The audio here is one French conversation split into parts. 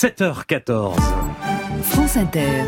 7h14. France Inter.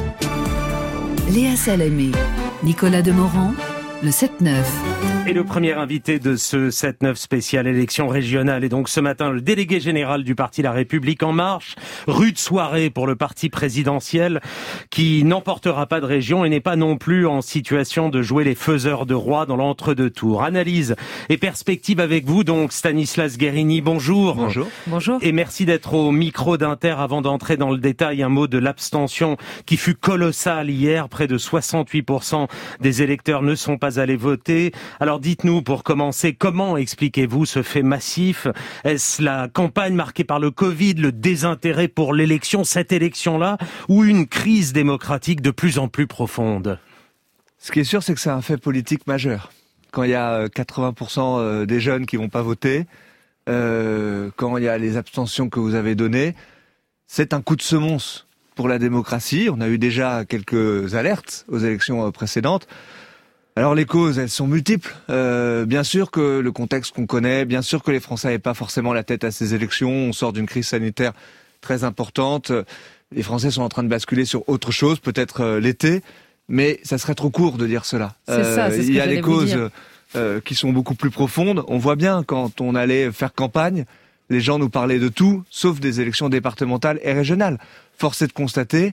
Léa Salamé, Nicolas Demorand, le 7-9. Et le premier invité de ce 7-9 spécial élection régionale est donc ce matin le délégué général du parti La République En Marche. Rude soirée pour le parti présidentiel qui n'emportera pas de région et n'est pas non plus en situation de jouer les faiseurs de rois dans l'entre-deux tours. Analyse et perspective avec vous donc Stanislas Guerini, bonjour. Bonjour. Bonjour. Et merci d'être au micro d'Inter. Avant d'entrer dans le détail, un mot de l'abstention qui fut colossale hier. Près de 68% des électeurs ne sont pas allés voter. Alors dites-nous pour commencer, comment expliquez-vous ce fait massif ? Est-ce la campagne marquée par le Covid, le désintérêt pour l'élection, cette élection-là, ou une crise démocratique de plus en plus profonde ? Ce qui est sûr, c'est que c'est un fait politique majeur. Quand il y a 80% des jeunes qui vont pas voter, quand il y a les abstentions que vous avez données, c'est un coup de semonce pour la démocratie. On a eu déjà quelques alertes aux élections précédentes. Alors les causes, elles sont multiples. Bien sûr que le contexte qu'on connaît, bien sûr que les Français n'avaient pas forcément la tête à ces élections. On sort d'une crise sanitaire très importante. Les Français sont en train de basculer sur autre chose, peut-être l'été. Mais ça serait trop court de dire cela. C'est ce il y a des causes qui sont beaucoup plus profondes. On voit bien quand on allait faire campagne, les gens nous parlaient de tout, sauf des élections départementales et régionales. Force est de constater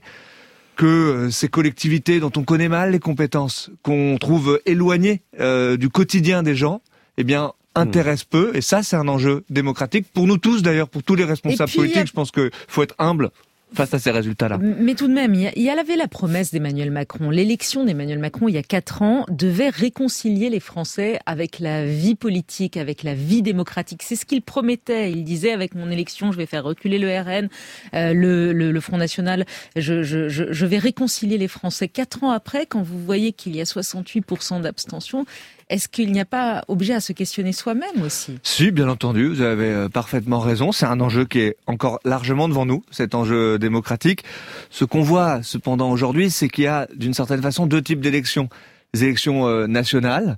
que ces collectivités dont on connaît mal les compétences, qu'on trouve éloignées du quotidien des gens, eh bien, intéressent peu. Et ça, c'est un enjeu démocratique. Pour nous tous, d'ailleurs, pour tous les responsables politiques, je pense qu'il faut être humble face à ces résultats-là. Mais tout de même, il y avait la promesse d'Emmanuel Macron. L'élection d'Emmanuel Macron, il y a 4 ans, devait réconcilier les Français avec la vie politique, avec la vie démocratique. C'est ce qu'il promettait. Il disait, avec mon élection, je vais faire reculer le RN, le Front National, je vais réconcilier les Français. 4 ans après, quand vous voyez qu'il y a 68% d'abstention, est-ce qu'il n'y a pas objet à se questionner soi-même aussi ? Si, bien entendu, vous avez parfaitement raison. C'est un enjeu qui est encore largement devant nous, cet enjeu démocratique. Ce qu'on voit cependant aujourd'hui, c'est qu'il y a d'une certaine façon 2 types d'élections. Les élections nationales,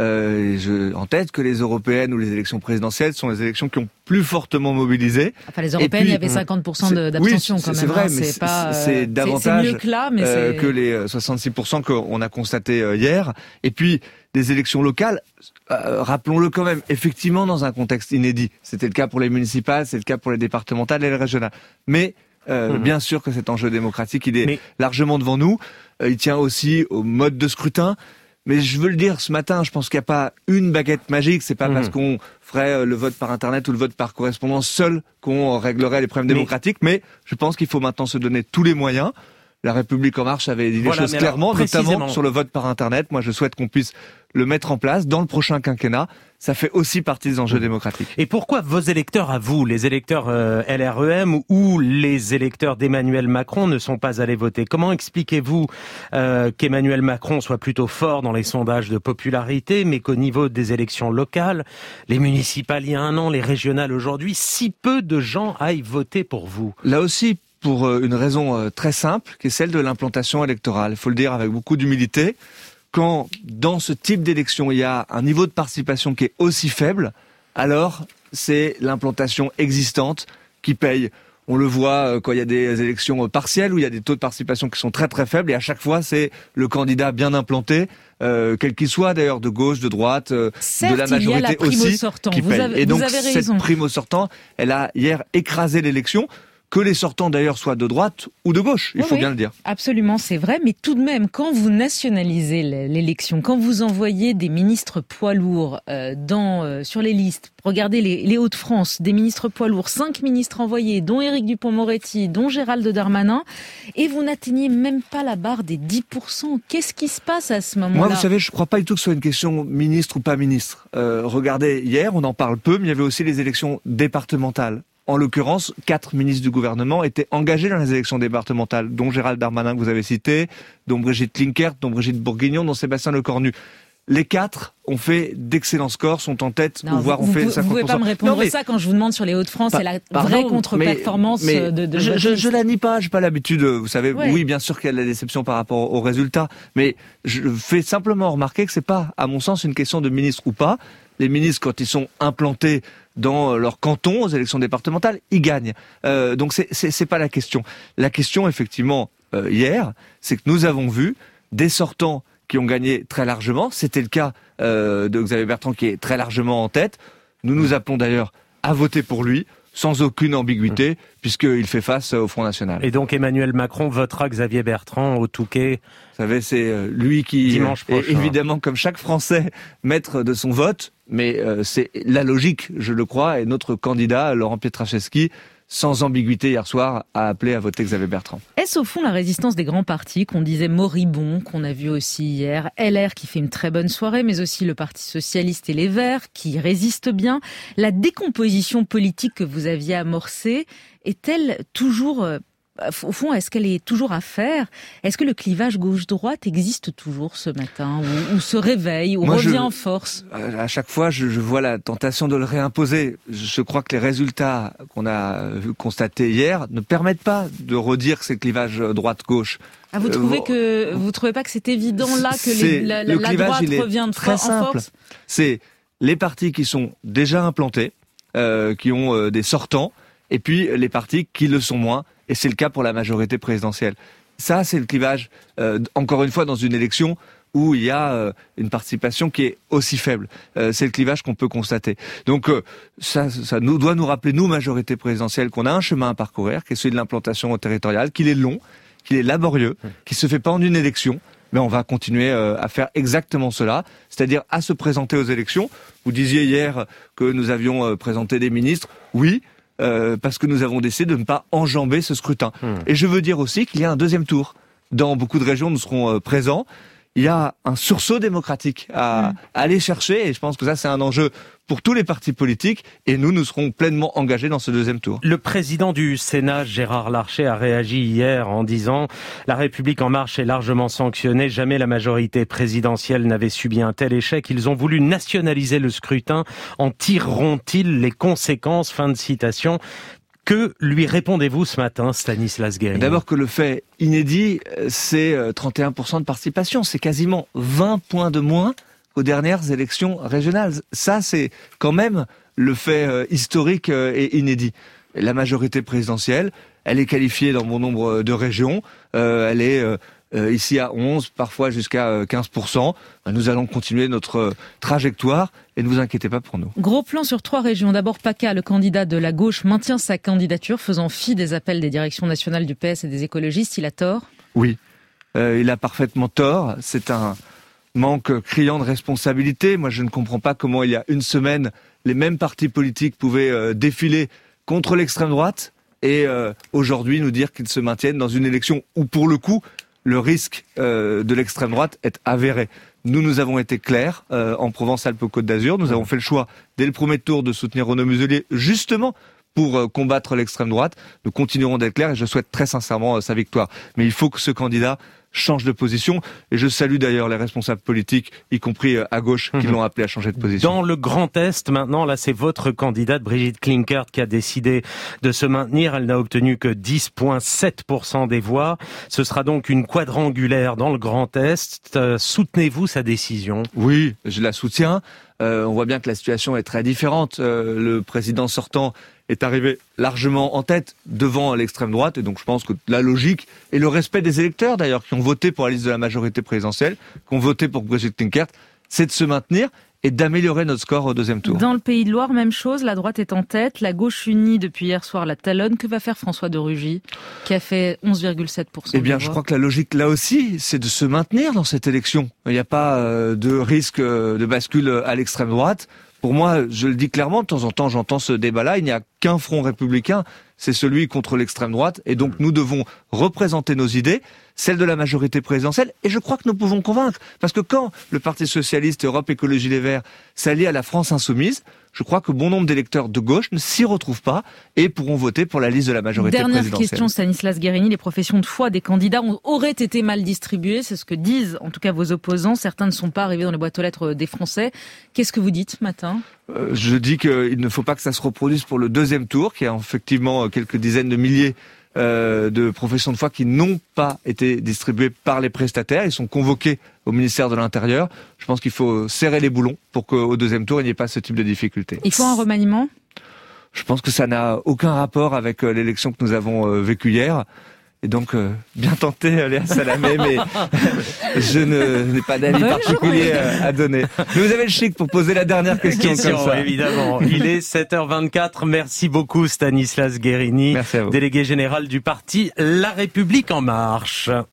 en tête que les européennes ou les élections présidentielles sont les élections qui ont plus fortement mobilisé. Enfin, les européennes, il y avait 50% d'abstention quand même. C'est vrai, hein. mais c'est davantage mieux que, là, mais que les 66% qu'on a constaté hier. Et puis, des élections locales, rappelons-le quand même, effectivement dans un contexte inédit. C'était le cas pour les municipales, c'est le cas pour les départementales et les régionales. Mais bien sûr que cet enjeu démocratique, il est largement devant nous. Il tient aussi au mode de scrutin. Mais je veux le dire ce matin, je pense qu'il n'y a pas une baguette magique. C'est pas parce qu'on ferait le vote par Internet ou le vote par correspondance seul qu'on réglerait les problèmes démocratiques. Mais je pense qu'il faut maintenant se donner tous les moyens. La République En Marche avait dit les choses clairement, notamment sur le vote par Internet. Moi, je souhaite qu'on puisse le mettre en place dans le prochain quinquennat. Ça fait aussi partie des enjeux démocratiques. Et pourquoi vos électeurs à vous, les électeurs LREM ou les électeurs d'Emmanuel Macron ne sont pas allés voter ? Comment expliquez-vous qu'Emmanuel Macron soit plutôt fort dans les sondages de popularité, mais qu'au niveau des élections locales, les municipales il y a 1 an, les régionales aujourd'hui, si peu de gens aillent voter pour vous ? Là aussi, pour une raison très simple, qui est celle de l'implantation électorale. Il faut le dire avec beaucoup d'humilité. Quand, dans ce type d'élection, il y a un niveau de participation qui est aussi faible, alors c'est l'implantation existante qui paye. On le voit quand il y a des élections partielles où il y a des taux de participation qui sont très très faibles et à chaque fois c'est le candidat bien implanté, quel qu'il soit d'ailleurs, de gauche, de droite, certes, de la majorité aussi, qui paye. Et donc cette prime au sortant, elle a hier écrasé l'élection. Que les sortants d'ailleurs soient de droite ou de gauche, il faut bien le dire. Absolument, c'est vrai, mais tout de même, quand vous nationalisez l'élection, quand vous envoyez des ministres poids lourds sur les listes, regardez les Hauts-de-France, des ministres poids lourds, 5 ministres envoyés, dont Éric Dupond-Moretti, dont Gérald Darmanin, et vous n'atteignez même pas la barre des 10%. Qu'est-ce qui se passe à ce moment-là ? Moi, vous savez, je ne crois pas du tout que ce soit une question ministre ou pas ministre. Regardez, hier, on en parle peu, mais il y avait aussi les élections départementales. En l'occurrence, 4 ministres du gouvernement étaient engagés dans les élections départementales, dont Gérald Darmanin que vous avez cité, dont Brigitte Klinkert, dont Brigitte Bourguignon, dont Sébastien Lecornu. Les 4 ont fait d'excellents scores, sont en tête, voire ont fait 50%. Vous pouvez pas me répondre ça quand je vous demande sur les Hauts-de-France, c'est la vraie contre-performance de je la nie pas, j'ai pas l'habitude, vous savez, oui, bien sûr qu'il y a de la déception par rapport aux résultats, mais je fais simplement remarquer que c'est pas, à mon sens, une question de ministre ou pas. Les ministres, quand ils sont implantés dans leur canton aux élections départementales, ils gagnent. Donc c'est pas la question. La question, effectivement, hier, c'est que nous avons vu des sortants qui ont gagné très largement. C'était le cas de Xavier Bertrand qui est très largement en tête. Nous nous appelons d'ailleurs à voter pour lui, sans aucune ambiguïté, puisqu'il fait face au Front National. Et donc Emmanuel Macron votera Xavier Bertrand au Touquet. Vous savez, c'est lui qui dimanche prochain. Est évidemment, comme chaque Français, maître de son vote, mais c'est la logique, je le crois, et notre candidat, Laurent Pietraszewski, sans ambiguïté hier soir, a appelé à voter Xavier Bertrand. Est-ce au fond la résistance des grands partis qu'on disait moribond, qu'on a vu aussi hier, LR qui fait une très bonne soirée, mais aussi le Parti Socialiste et les Verts qui résistent bien. La décomposition politique que vous aviez amorcée est-elle toujours... Au fond, est-ce qu'elle est toujours à faire ? Est-ce que le clivage gauche-droite existe toujours ce matin, ou se réveille, ou revient en force ? À chaque fois, je vois la tentation de le réimposer. Je crois que les résultats qu'on a constatés hier ne permettent pas de redire que c'est le clivage droite-gauche. Ah, vous trouvez pas que c'est évident là que la droite revient très simple. En force ? C'est les partis qui sont déjà implantés, qui ont des sortants, et puis les partis qui le sont moins. Et c'est le cas pour la majorité présidentielle. Ça, c'est le clivage, encore une fois, dans une élection où il y a une participation qui est aussi faible. C'est le clivage qu'on peut constater. Donc ça doit nous rappeler, nous, majorité présidentielle, qu'on a un chemin à parcourir, qui est celui de l'implantation territoriale, qu'il est long, qu'il est laborieux, qui se fait pas en une élection. Mais on va continuer à faire exactement cela, c'est-à-dire à se présenter aux élections. Vous disiez hier que nous avions présenté des ministres. Oui. Parce que nous avons décidé de ne pas enjamber ce scrutin. Et je veux dire aussi qu'il y a un deuxième tour. Dans beaucoup de régions, nous serons présents. Il y a un sursaut démocratique à aller chercher, et je pense que ça, c'est un enjeu pour tous les partis politiques, et nous serons pleinement engagés dans ce deuxième tour. Le président du Sénat, Gérard Larcher, a réagi hier en disant « La République en marche est largement sanctionnée, jamais la majorité présidentielle n'avait subi un tel échec. Ils ont voulu nationaliser le scrutin, en tireront-ils les conséquences ?» Fin de citation. Que lui répondez-vous ce matin, Stanislas Guerini ? D'abord que le fait inédit, c'est 31% de participation. C'est quasiment 20 points de moins qu'aux dernières élections régionales. Ça, c'est quand même le fait historique et inédit. La majorité présidentielle, elle est qualifiée dans bon nombre de régions. Elle est ici à 11, parfois jusqu'à 15%. Nous allons continuer notre trajectoire et ne vous inquiétez pas pour nous. Gros plan sur 3 régions. D'abord, PACA, le candidat de la gauche, maintient sa candidature, faisant fi des appels des directions nationales du PS et des écologistes. Il a tort ? Oui, il a parfaitement tort. C'est un manque criant de responsabilité. Moi, je ne comprends pas comment il y a une semaine, les mêmes partis politiques pouvaient défiler contre l'extrême droite et aujourd'hui nous dire qu'ils se maintiennent dans une élection où, pour le coup, le risque de l'extrême droite est avéré. Nous avons été clairs en Provence-Alpes-Côte d'Azur. Nous avons fait le choix, dès le premier tour, de soutenir Renaud Muselier, justement pour combattre l'extrême droite. Nous continuerons d'être clairs et je souhaite très sincèrement sa victoire. Mais il faut que ce candidat change de position. Et je salue d'ailleurs les responsables politiques, y compris à gauche, qui l'ont appelé à changer de position. Dans le Grand Est, maintenant, là, c'est votre candidate, Brigitte Klinkert, qui a décidé de se maintenir. Elle n'a obtenu que 10,7% des voix. Ce sera donc une quadrangulaire dans le Grand Est. Soutenez-vous sa décision ? Oui, je la soutiens. On voit bien que la situation est très différente. Le président sortant est arrivé largement en tête devant l'extrême droite, et donc je pense que la logique et le respect des électeurs d'ailleurs qui ont voté pour la liste de la majorité présidentielle, qui ont voté pour Brigitte Klinkert, c'est de se maintenir et d'améliorer notre score au deuxième tour. Dans le Pays de Loire, même chose, la droite est en tête, la gauche unie depuis hier soir la talonne. Que va faire François de Rugy, qui a fait 11,7%? Eh bien, je crois que la logique, là aussi, c'est de se maintenir dans cette élection. Il n'y a pas de risque de bascule à l'extrême droite. Pour moi, je le dis clairement, de temps en temps, j'entends ce débat-là, il n'y a qu'un front républicain, c'est celui contre l'extrême droite, et donc nous devons représenter nos idées, celles de la majorité présidentielle, et je crois que nous pouvons convaincre. Parce que quand le Parti Socialiste, Europe Écologie Les Verts, s'allient à la France Insoumise, je crois que bon nombre d'électeurs de gauche ne s'y retrouvent pas et pourront voter pour la liste de la majorité présidentielle. Dernière question, Stanislas Guerini, les professions de foi des candidats auraient été mal distribuées, c'est ce que disent en tout cas vos opposants. Certains ne sont pas arrivés dans les boîtes aux lettres des Français. Qu'est-ce que vous dites ce matin ? Je dis qu'il ne faut pas que ça se reproduise pour le deuxième tour, qui a effectivement quelques dizaines de milliers de professions de foi qui n'ont pas été distribués par les prestataires. Ils sont convoqués au ministère de l'Intérieur. Je pense qu'il faut serrer les boulons pour qu'au deuxième tour, il n'y ait pas ce type de difficulté. Il faut un remaniement ? Je pense que ça n'a aucun rapport avec l'élection que nous avons vécue hier. Et donc, bien tenté, Léa Salamé, mais je n'ai pas d'avis particulier à donner. Mais vous avez le chic pour poser la dernière question comme ça. Évidemment. Il est 7h24. Merci beaucoup, Stanislas Guerini, Merci à vous. délégué général du parti La République En Marche.